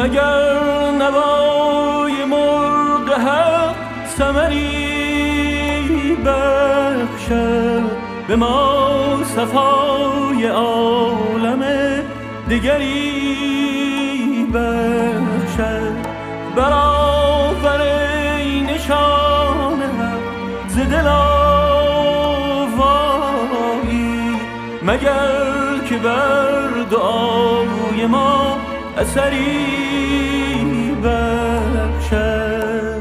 مگر نوای مرغ حق ثمری بخشد به ما صفای عالم دگری بخشد. برآفرین نشان حق ز دل آوایی مگر که بر دعای ما اثری بخشد.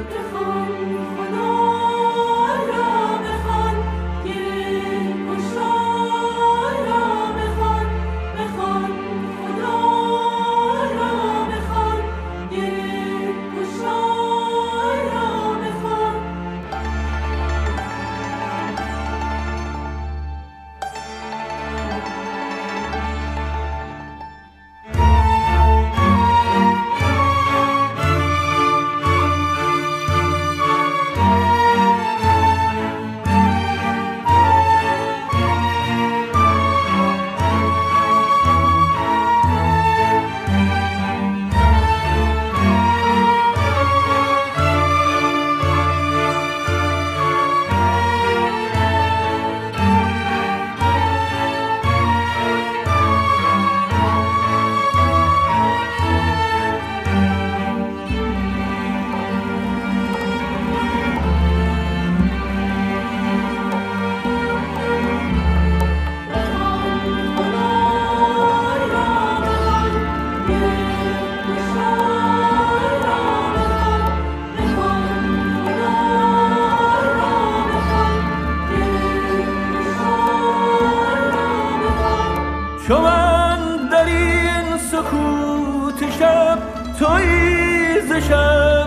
چو من در این سکوت شب تویی ز شب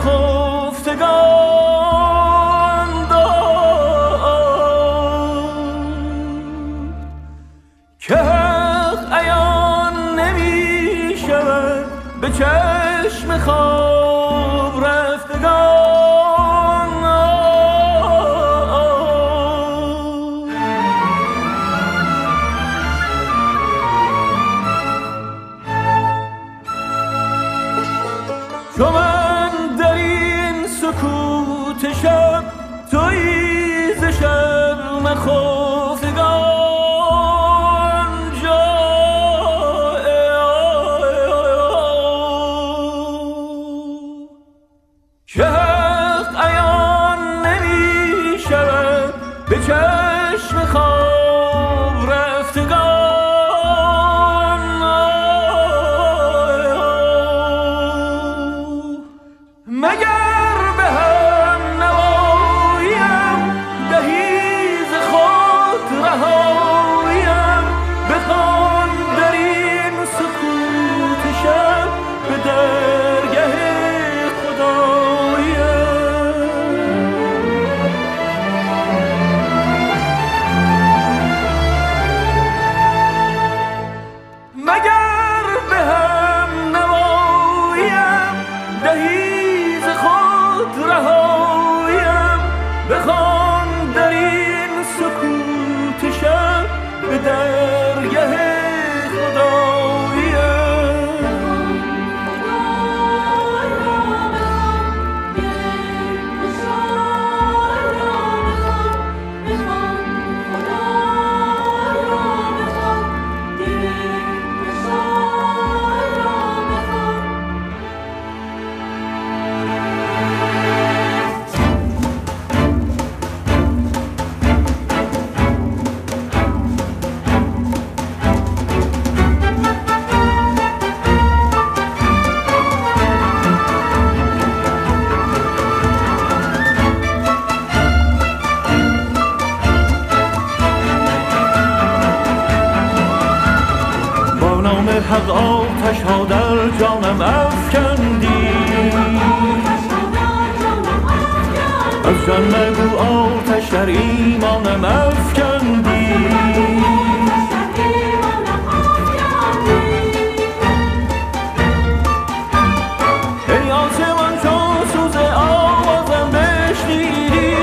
نخفتگان داد که حق عیان نمی شود به چشم خواب رفتگان. چو من در این سکوت شب تویی ز شب نخفتگان جای که حق عیان نمی شود به چشم خواب رفتگان. مگر به هم نواییم دهی ز خود رهاییم بخوان در این سکوت شب به درگه خدایم. مگر به هم نواییم دهی رهایم بخوان در این سکوت شب به درگه خدایم. حق آتش ها در جانم افکندی از جان مگو آتش در ایمانم افکندی. ای آسمان چون سوز آوازم بشنیدی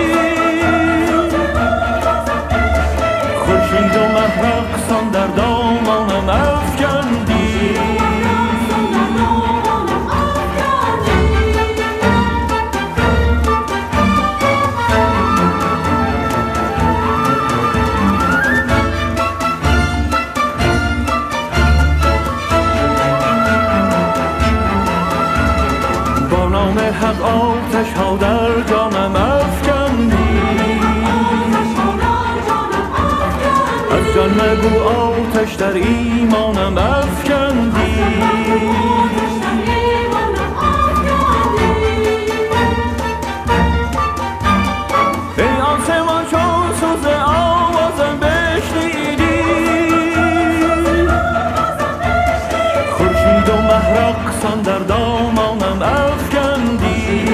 خورشید و مه رقصان در دامانم افکندی. در ایمانم افکندی ای آسمان چون سوز آوازم بشنیدی خورشید و مه رقصان در دامانم افکندی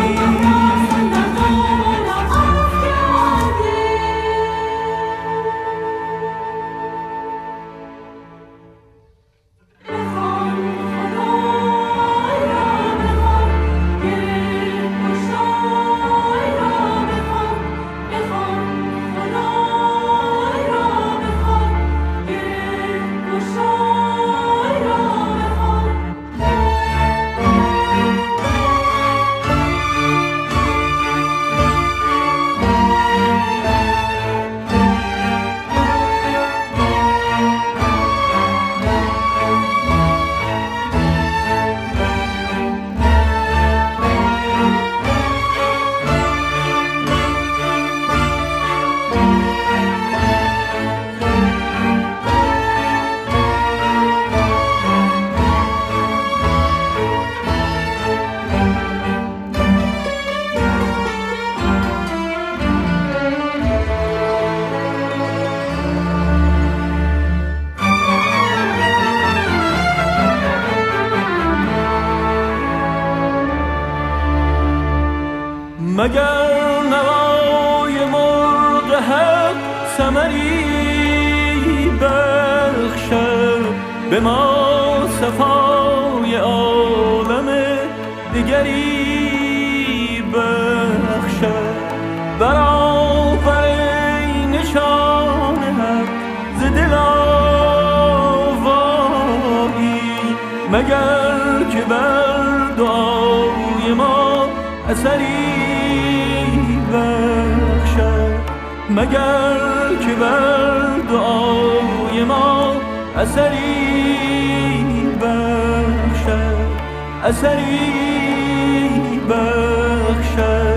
مگر نوای مرغ حق ثمری بخشد به ما صفای عالم دیگری بخشد برآفرین نشان حق ز دل آوایی مگر که بر دعای ما اثری بخشد مگر که بر دعای ما اثری بخشد اثری بخشد